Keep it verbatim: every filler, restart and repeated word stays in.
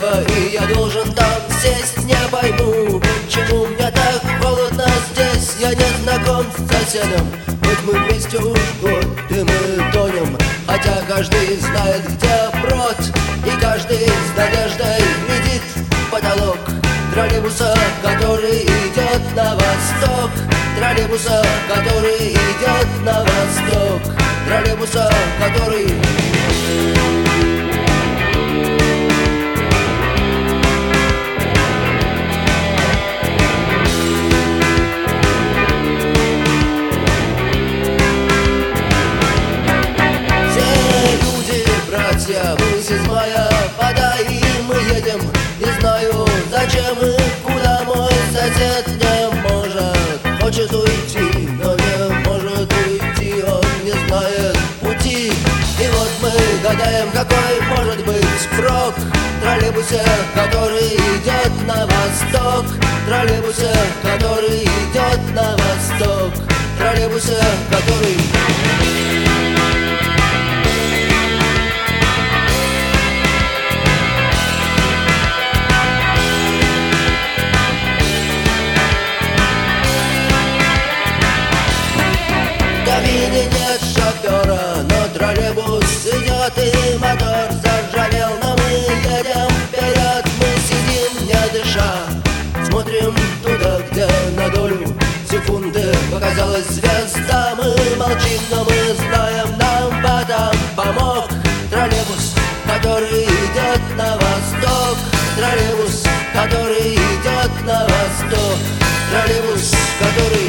остановка, и я должен там сесть. Не пойму, почему мне так холодно здесь. Я не знаком с соседом, хоть мы вместе уж год, и мы тонем. Хотя каждый знает, где брод, и каждый с надеждой глядит в потолок троллейбуса, который идет на восток. Троллейбуса, который идет на восток. Троллейбуса, который... Мы из мая вода, и мы едем. Не знаю, зачем и куда. Мой сосед не может, хочет уйти, но не может уйти. Он не знает пути. И вот мы гадаем, какой может быть прок в троллейбусе, который идет на восток. Троллейбусе, который идет на восток. Троллейбусе, который... В кабине нет шофера, но троллейбус идет, и мотор заржавел. Но мы едем вперед, мы сидим не дыша, смотрим туда, где на долю секунды показалась звезда. Мы молчим, но мы знаем, нам в этом помог троллейбус, который идет на восток. Троллейбус, который идет на восток. Троллейбус, который...